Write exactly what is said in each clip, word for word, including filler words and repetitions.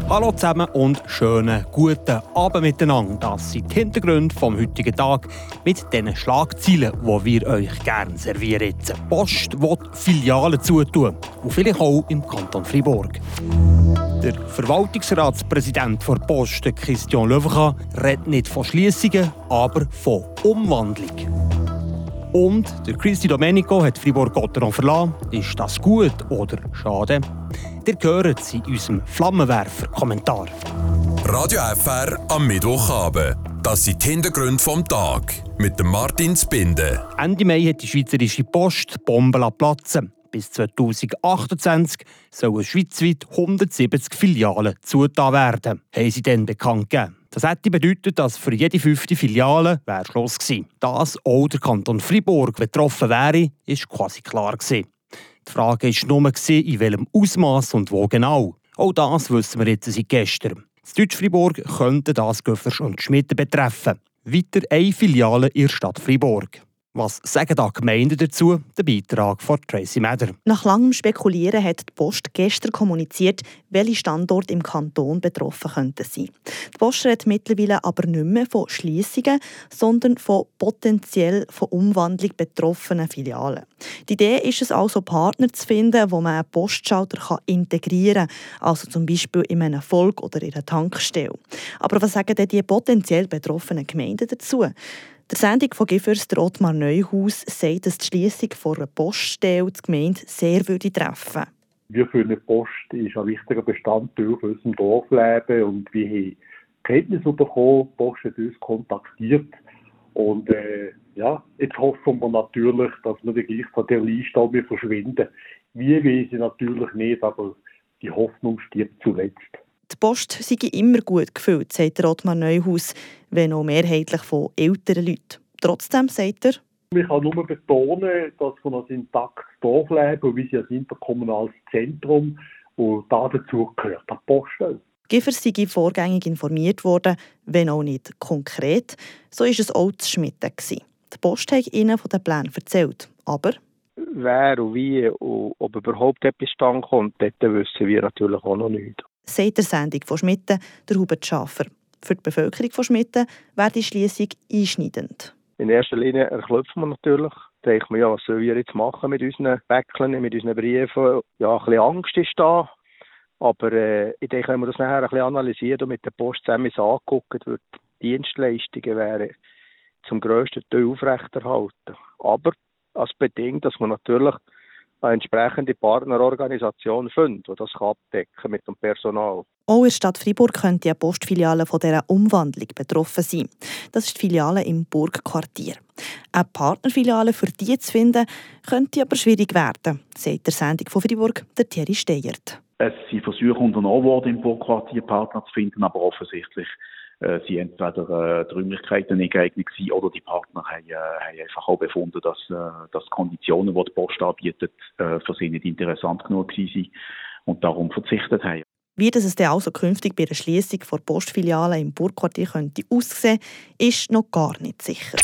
Hallo zusammen und schönen guten Abend miteinander. Das sind die Hintergründe vom heutigen Tag mit diesen Schlagzeilen, die wir euch gerne servieren. Die Post will Filialen zutun und vielleicht auch im Kanton Fribourg. Der Verwaltungsratspräsident der Post, Christian Löwenka, redet nicht von Schliessungen, aber von Umwandlung. Und der Cristi Domenico hat Fribourg-Gotteron verlassen. Ist das gut oder schade? Ihr hört es in unserem Flammenwerfer-Kommentar. Radio F R am Mittwochabend. Das sind die Hintergründe vom Tag mit dem Martin Zbinden. Ende Mai hat die Schweizerische Post Bomben platzen. Bis zweitausendachtundzwanzig sollen schweizweit hundertsiebzig Filialen zugetan werden, haben sie dann bekannt gegeben. Das hätte bedeutet, dass für jede fünfte Filiale wäre Schluss gewesen. Dass auch der Kanton Fribourg betroffen wäre, ist quasi klar gewesen. Die Frage war nur, in welchem Ausmaß und wo genau. Auch das wissen wir jetzt seit gestern. Das Deutsch-Fribourg könnte das Göffers und Schmitten betreffen. Weiter eine Filiale in der Stadt Fribourg. Was sagen da Gemeinden dazu? Der Beitrag von Tracy Meder. Nach langem Spekulieren hat die Post gestern kommuniziert, welche Standorte im Kanton betroffen könnten sein. Die Post redet mittlerweile aber nicht mehr von Schliessungen, sondern von potenziell von Umwandlung betroffenen Filialen. Die Idee ist es also, Partner zu finden, wo man einen Postschalter integrieren kann, also zum Beispiel in einem Volk oder in einer Tankstelle. Aber was sagen denn die potenziell betroffenen Gemeinden dazu? Der Sendung von Gifürst Ottmar Neuhaus sagt, dass die Schliessung von einer Poststelle die Gemeinde sehr würde treffen. Wir für eine Post ist ein wichtiger Bestandteil von unserem Dorfleben und wir haben Kenntnis bekommen, die Post hat uns kontaktiert. Und äh, ja, jetzt hoffen wir natürlich, dass wir gleich von der Liste auch verschwinden. Wir wissen natürlich nicht, aber die Hoffnung stirbt zuletzt. Die Post sei immer gut gefüllt, sagt Ottmar Neuhaus, wenn auch mehrheitlich von älteren Leuten. Trotzdem sagt er, ich kann nur betonen, dass wir ein intaktes Dorf leben und wir sind ein interkommunales Zentrum und da dazu gehört die Poststelle. Gifers sei vorgängig informiert worden, wenn auch nicht konkret. So war es auch zu Schmitten. Die Post hat ihnen von den Plänen erzählt, aber wer und wie und ob überhaupt etwas stand kommt, das wissen wir natürlich auch noch nicht. Sagt der Sendung von Schmitten, der Hubert Schaffer. Für die Bevölkerung von Schmitten wäre die Schliessung einschneidend. In erster Linie erklopfen wir natürlich. Da denkt man, ja, was sollen wir jetzt machen mit unseren Päckchen, mit unseren Briefen? Ja, ein bisschen Angst ist da. Aber äh, ich denke, wenn man das nachher ein bisschen analysiert und mit der Post zusammen anguckt, wird die Dienstleistungen wären zum grössten Teil aufrechterhalten. Aber als bedingt, dass man natürlich eine entsprechende Partnerorganisation findet, die das abdecken kann mit dem Personal. Auch in der Stadt Fribourg könnte eine Postfiliale von dieser Umwandlung betroffen sein. Das ist die Filiale im Burgquartier. Eine Partnerfiliale für die zu finden, könnte aber schwierig werden, sagt der Sendung von Fribourg, der Thierry Steyert. Es sind Versuche unternommen worden, im Burgquartier Partner zu finden, aber offensichtlich äh, sind entweder äh, die Räumlichkeiten nicht geeignet gewesen oder die Partner haben, äh, haben einfach auch befunden, dass, äh, dass die Konditionen, die die Post anbietet, äh, für sie nicht interessant genug waren und darum verzichtet haben. Wie das es dann also künftig bei der Schliessung von Postfilialen im Burgquartier könnte aussehen, ist noch gar nicht sicher.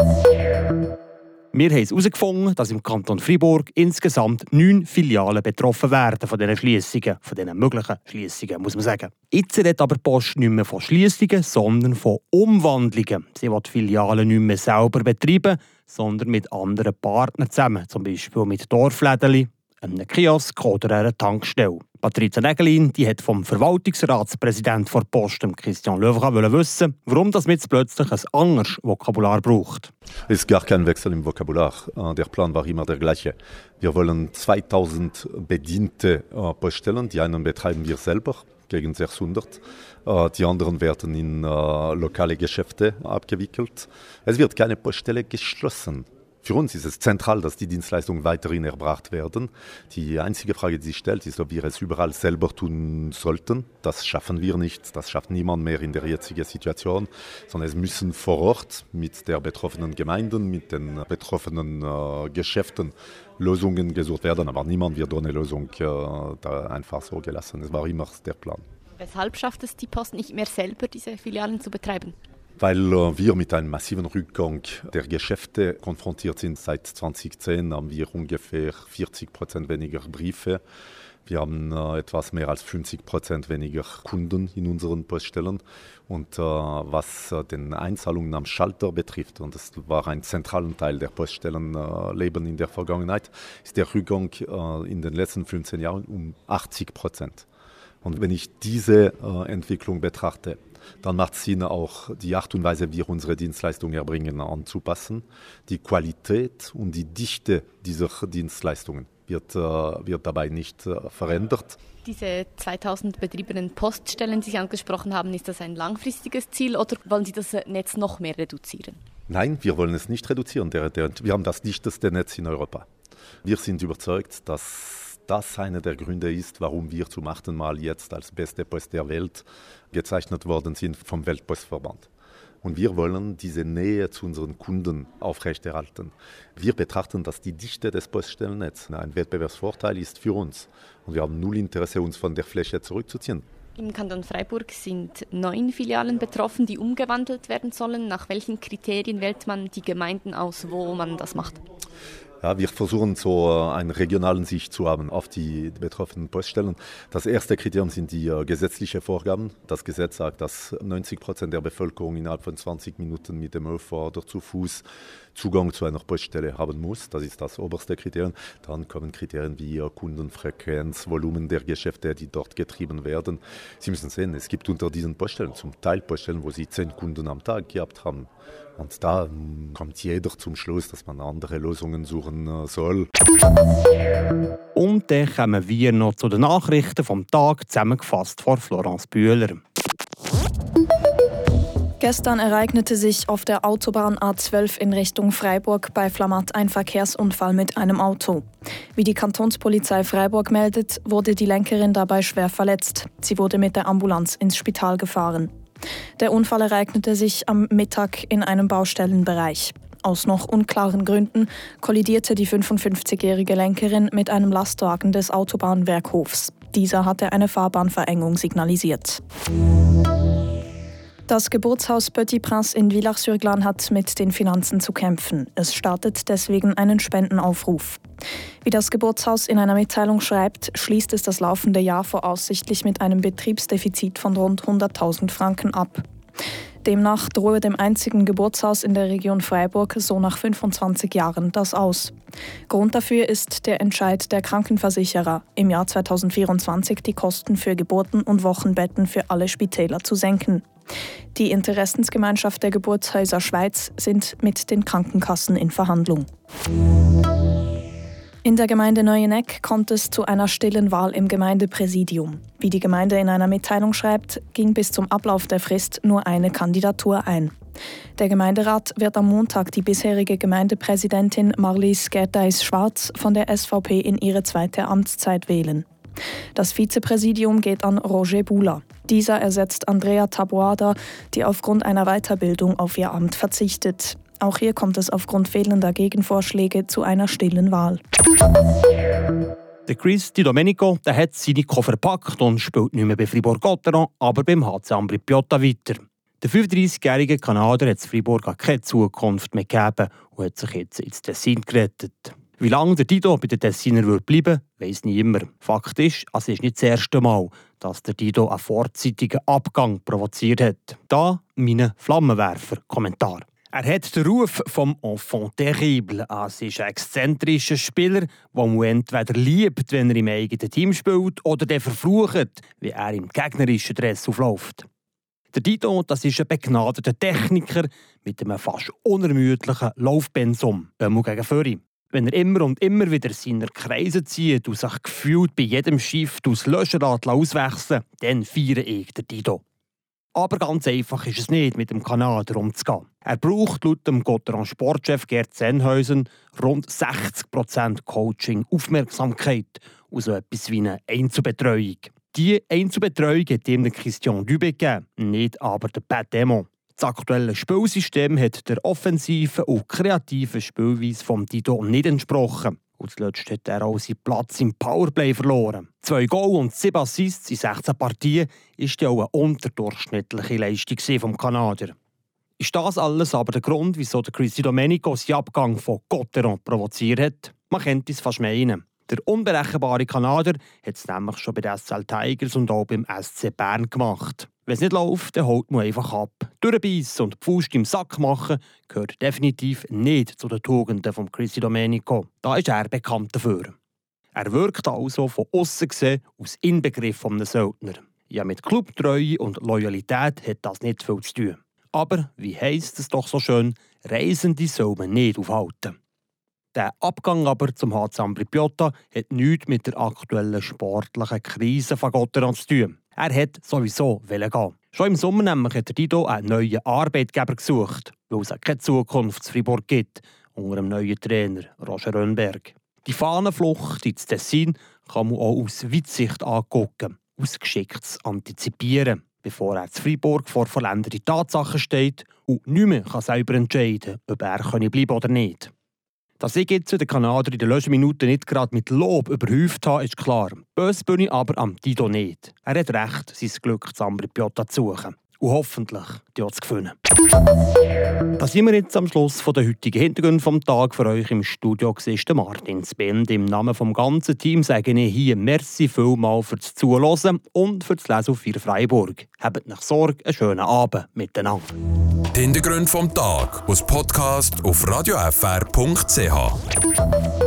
Wir haben herausgefunden, dass im Kanton Fribourg insgesamt neun Filialen betroffen werden von diesen Schliessungen, von diesen möglichen Schliessungen, muss man sagen. Jetzt redet aber die Post nicht mehr von Schliessungen, sondern von Umwandlungen. Sie will die Filialen nicht mehr selber betreiben, sondern mit anderen Partnern zusammen, zum Beispiel mit Dorfläden, einem Kiosk oder einer Tankstelle. Patrizia Nägelin, die hat vom Verwaltungsratspräsidenten der Post, Christian Löwenka, wissen, warum das jetzt plötzlich ein anderes Vokabular braucht. Es ist gar kein Wechsel im Vokabular. Der Plan war immer der gleiche. Wir wollen zweitausend Bediente Poststellen. Die einen betreiben wir selber, gegen sechshundert. Die anderen werden in lokale Geschäfte abgewickelt. Es wird keine Poststelle geschlossen. Für uns ist es zentral, dass die Dienstleistungen weiterhin erbracht werden. Die einzige Frage, die sich stellt, ist, ob wir es überall selber tun sollten. Das schaffen wir nicht, das schafft niemand mehr in der jetzigen Situation, sondern es müssen vor Ort mit der betroffenen Gemeinden, mit den betroffenen äh, Geschäften Lösungen gesucht werden. Aber niemand wird ohne Lösung äh, da einfach so gelassen. Es war immer der Plan. Weshalb schafft es die Post nicht mehr selber, diese Filialen zu betreiben? Weil äh, wir mit einem massiven Rückgang der Geschäfte konfrontiert sind. Seit zwanzig zehn haben wir ungefähr vierzig Prozent weniger Briefe. Wir haben äh, etwas mehr als fünfzig Prozent weniger Kunden in unseren Poststellen. Und äh, was äh, den Einzahlungen am Schalter betrifft, und das war ein zentraler Teil der Poststellenleben äh, in der Vergangenheit, ist der Rückgang äh, in den letzten fünfzehn Jahren um achtzig Prozent. Und wenn ich diese äh, Entwicklung betrachte, dann macht es Sinn, auch die Art und Weise, wie wir unsere Dienstleistungen erbringen, anzupassen. Die Qualität und die Dichte dieser Dienstleistungen wird, äh, wird dabei nicht äh, verändert. Diese zweitausend betriebenen Poststellen, die Sie angesprochen haben, ist das ein langfristiges Ziel oder wollen Sie das Netz noch mehr reduzieren? Nein, wir wollen es nicht reduzieren. Der, der, wir haben das dichteste Netz in Europa. Wir sind überzeugt, dass das einer der Gründe ist, warum wir zum achten Mal jetzt als beste Post der Welt gezeichnet worden sind vom Weltpostverband. Und wir wollen diese Nähe zu unseren Kunden aufrechterhalten. Wir betrachten, dass die Dichte des Poststellennetzes ein Wettbewerbsvorteil ist für uns. Und wir haben null Interesse, uns von der Fläche zurückzuziehen. Im Kanton Freiburg sind neun Filialen betroffen, die umgewandelt werden sollen. Nach welchen Kriterien wählt man die Gemeinden aus, wo man das macht? Ja, wir versuchen so eine regionale Sicht zu haben auf die betroffenen Poststellen. Das erste Kriterium sind die äh, gesetzlichen Vorgaben. Das Gesetz sagt, dass neunzig Prozent der Bevölkerung innerhalb von zwanzig Minuten mit dem ÖV oder zu Fuß Zugang zu einer Poststelle haben muss. Das ist das oberste Kriterium. Dann kommen Kriterien wie äh, Kundenfrequenz, Volumen der Geschäfte, die dort getrieben werden. Sie müssen sehen, es gibt unter diesen Poststellen zum Teil Poststellen, wo Sie zehn Kunden am Tag gehabt haben. Und da kommt jeder zum Schluss, dass man andere Lösungen suchen soll. Und dann kommen wir noch zu den Nachrichten vom Tag, zusammengefasst von Florence Bühler. Gestern ereignete sich auf der Autobahn A zwölf in Richtung Freiburg bei Flamatt ein Verkehrsunfall mit einem Auto. Wie die Kantonspolizei Freiburg meldet, wurde die Lenkerin dabei schwer verletzt. Sie wurde mit der Ambulanz ins Spital gefahren. Der Unfall ereignete sich am Mittag in einem Baustellenbereich. Aus noch unklaren Gründen kollidierte die fünfundfünfzigjährige Lenkerin mit einem Lastwagen des Autobahnwerkhofs. Dieser hatte eine Fahrbahnverengung signalisiert. Das Geburtshaus Petit Prince in Villars-sur-Glâne hat mit den Finanzen zu kämpfen. Es startet deswegen einen Spendenaufruf. Wie das Geburtshaus in einer Mitteilung schreibt, schließt es das laufende Jahr voraussichtlich mit einem Betriebsdefizit von rund hunderttausend Franken ab. Demnach drohe dem einzigen Geburtshaus in der Region Freiburg so nach fünfundzwanzig Jahren das aus. Grund dafür ist der Entscheid der Krankenversicherer, im Jahr zweitausendvierundzwanzig die Kosten für Geburten und Wochenbetten für alle Spitäler zu senken. Die Interessensgemeinschaft der Geburtshäuser Schweiz sind mit den Krankenkassen in Verhandlung. In der Gemeinde Neueneck kommt es zu einer stillen Wahl im Gemeindepräsidium. Wie die Gemeinde in einer Mitteilung schreibt, ging bis zum Ablauf der Frist nur eine Kandidatur ein. Der Gemeinderat wird am Montag die bisherige Gemeindepräsidentin Marlies Gertheis-Schwarz von der S V P in ihre zweite Amtszeit wählen. Das Vizepräsidium geht an Roger Bula. Dieser ersetzt Andrea Taboada, die aufgrund einer Weiterbildung auf ihr Amt verzichtet. Auch hier kommt es aufgrund fehlender Gegenvorschläge zu einer stillen Wahl. Der Chris Di Domenico der hat seine Koffer gepackt und spielt nicht mehr bei Fribourg-Gotteron, aber beim H C Ambri Piotta weiter. Der fünfunddreißigjährige Kanadier hat Fribourg keine Zukunft mehr gegeben und hat sich jetzt ins Tessin gerettet. Wie lange der Dido bei den Tessiner bleiben würde, weiss niemand. Fakt ist, es ist nicht das erste Mal, dass der Dido einen vorzeitigen Abgang provoziert hat. Da mein Flammenwerfer-Kommentar. Er hat den Ruf vom Enfant terrible. Es ist ein exzentrischer Spieler, den man entweder liebt, wenn er im eigenen Team spielt, oder der verflucht, wie er im gegnerischen Dress aufläuft. Der Dido, das ist ein begnadeter Techniker mit einem fast unermüdlichen Laufpensum, einmal gegen Föri. Wenn er immer und immer wieder seine Kreise zieht und sich gefühlt bei jedem Shift aus Löschrad auswechseln, dann feiere ich den Dido. Aber ganz einfach ist es nicht, mit dem Kanadier umzugehen. Er braucht laut dem Gotteron-Sportchef Gerd Sennhausen rund sechzig Prozent Coaching, Aufmerksamkeit und so etwas wie eine Einzelbetreuung. Diese Einzelbetreuung hat ihm Christian Dubé gegeben, nicht aber der Pat Demon. Das aktuelle Spielsystem hat der offensiven und kreativen Spielweise vom Dido nicht entsprochen. Und zuletzt hat er auch seinen Platz im Powerplay verloren. Zwei Goal und sieben Assists in sechzehn Partien ist ja auch eine unterdurchschnittliche Leistung vom Kanadier. Ist das alles aber der Grund, wieso der Chris Di Domenico seinen Abgang von Gotteron provoziert hat? Man könnte es fast meinen. Der unberechenbare Kanadier hat es nämlich schon bei den S C L Tigers und auch beim S C Bern gemacht. Wenn es nicht läuft, dann holt man einfach ab. Durchbeissen und die Faust im Sack machen gehört definitiv nicht zu den Tugenden von Chrissy Domenico. Da ist er bekannt dafür. Er wirkt also von außen gesehen aus Inbegriff eines Söldner. Ja, mit Clubtreue und Loyalität hat das nicht viel zu tun. Aber, wie heisst es doch so schön, Reisende soll man nicht aufhalten. Der Abgang aber zum H C Ambri Piotta hat nichts mit der aktuellen sportlichen Krise von Gotteron zu tun. Er hat sowieso gehen. Schon im Sommer nämlich hat Dido einen neuen Arbeitgeber gesucht, weil es keine Zukunft in Fribourg gibt, unter dem neuen Trainer Roger Rönnberg. Die Fahnenflucht ins Tessin kann man auch aus Weitsicht angucken, aus geschicktes Antizipieren, bevor er zu Fribourg vor vollendete Tatsachen steht und nicht mehr kann selber entscheiden kann, ob er bleiben kann oder nicht. Dass ich jetzt den Kanadier in den letzten Minuten nicht gerade mit Lob überhäuft habe, ist klar. Böse bin ich aber am Dido nicht. Er hat recht, sein Glück zu Ambri Piotta zu suchen. Und hoffentlich die zu gewinnen. Da sind wir jetzt am Schluss von der heutigen Hintergründe vom Tag. Für euch im Studio war Martin Spend. Im Namen des ganzen Teams sage ich hier merci vielmals fürs Zuhören und fürs Lesen auf vier Freiburg. Habt nach Sorge einen schönen Abend miteinander. Die Hintergründe vom Tag aus Podcast auf radio f r punkt c h.